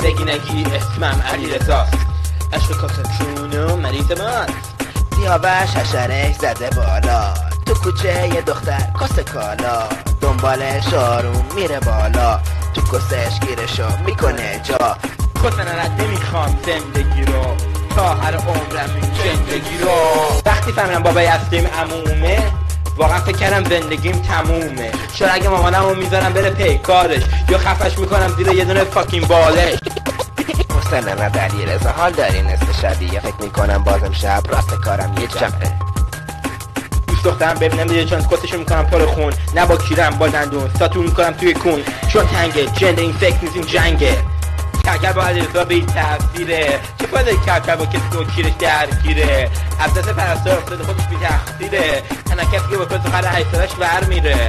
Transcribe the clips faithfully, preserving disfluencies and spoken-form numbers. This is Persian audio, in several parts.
زندگی نگی اسمم علی رزاست، عشق کاسچونو مریض ماست، سیاوش حشرش زده بالا، تو کوچه یه دختر کاسه کالا، دنبالش آروم میره بالا، تو کسش گیرشو میکنه جا. کسنرد نمیخوام زندگی رو، تا هر عمرم این زندگی رو. وقتی فهمیدم بابای اصلیم عمومه، واقعا فکر کردم زندگیم تمومه. چرا اگه مامانم رو میذارم بره پیکارش، یا خفش میکنم زیر یه دونه فاکین بالش. مستند علی رضا حال داری نصف شبیه، یا فکر میکنم بازم شب راست کارم یه جمعه. دوست دخترم ببینم دیگه چون کتشو میکنم پر خون، نه با کیرم با دندون ساتون میکنم توی کون، چون تنگه جنده این فکر نیست این جنگه. کرکر با علی رضا بی تفسیره، چه فایده کرکر با کسی که با کیرش درگیره، از دست پرستار افتاده خودش بی تقصیره، تنها کسی که با پس قرار هیسترش ور میره.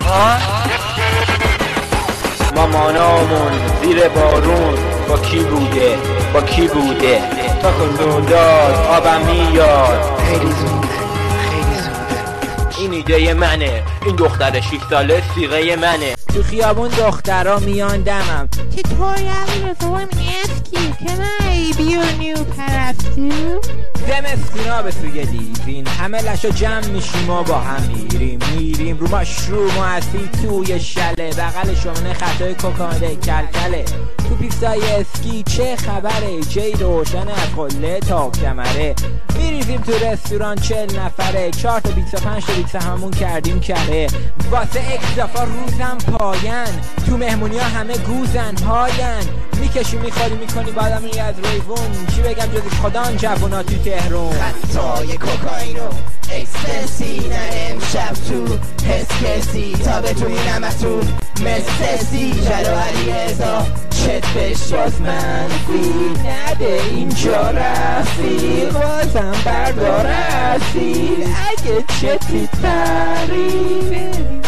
مامانامون زیر بارون با کی بوده با کی بوده، تا کندون داد آبم میاد. خیلی زوده خیلی زوده. این ایده منه، این دختر شیش ساله سیغه منه. تو خیابون دخترا میان دمم، چطوری علی رضا اسکی کنایی بیونی و پرستو؟ زمستونا به سوی لیزین، همه لشو جمع میشیم و با هم میریم میریم رو ماشروم و اصیل توی شله، بغل شمونه خطای کوکانده کلکله. تو پیستای اسکی چه خبره، جی روشن از قله تا کمره، میریزیم تو رستوران چل نفره، چهار تا بیکس و پنج تا بیکس همون کردیم کره، واسه اکزافا روزم پاین، تو مهمونی ها همه گوزن هاین، میکشی میخوری میکنی بعدم میری از ریوون، چی بگم جزش خدا جوونا تو تهرون. خطای کوکائینو اکستنسی نره امشب تو حس کسی تا بتونینم از تو مستسی. جلو علی رضا چت بشاز منفی نده اینجا رفیق، بازم بردار اصیل اگه چتی تری